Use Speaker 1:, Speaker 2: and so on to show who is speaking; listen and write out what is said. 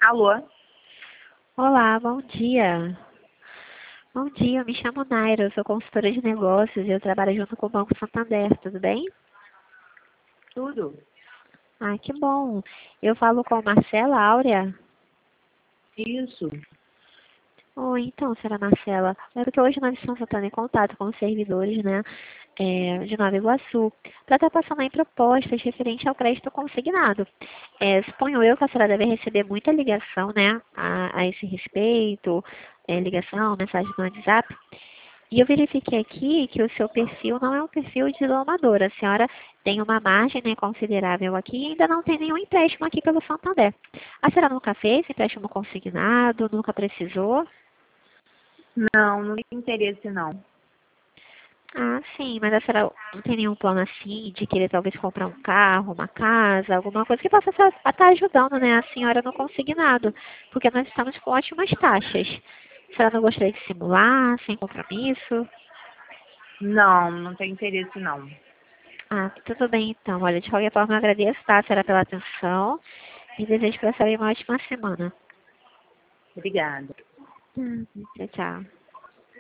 Speaker 1: Alô?
Speaker 2: Olá, bom dia. Bom dia, eu me chamo Naira, eu sou consultora de negócios e eu trabalho junto com o Banco Santander, tudo bem?
Speaker 1: Tudo?
Speaker 2: Ah, que bom. Eu falo com Marcela Áurea.
Speaker 1: Isso.
Speaker 2: Oi, então, senhora Marcela, é porque hoje nós estamos entrando em contato com os servidores, né, de Nova Iguaçu, para estar passando aí propostas referente ao crédito consignado. Suponho eu que a senhora deve receber muita ligação, né, a esse respeito, ligação, mensagem no WhatsApp. E eu verifiquei aqui que o seu perfil não é um perfil de domadora. A senhora tem uma margem, né, considerável aqui e ainda não tem nenhum empréstimo aqui pelo Santander. A senhora nunca fez empréstimo consignado, nunca precisou?
Speaker 1: Não, não tem interesse não.
Speaker 2: Ah, sim, mas a senhora não tem nenhum plano assim de querer talvez comprar um carro, uma casa, alguma coisa que possa estar ajudando, né, a senhora no consignado, porque nós estamos com ótimas taxas. A senhora não gostaria de simular, sem compromisso?
Speaker 1: Não, não tem interesse não.
Speaker 2: Ah, tudo bem então. Olha, de qualquer forma, eu agradeço, tá, a senhora, pela atenção e desejo para a senhora uma ótima semana.
Speaker 1: Obrigada.
Speaker 2: Tchau, tchau.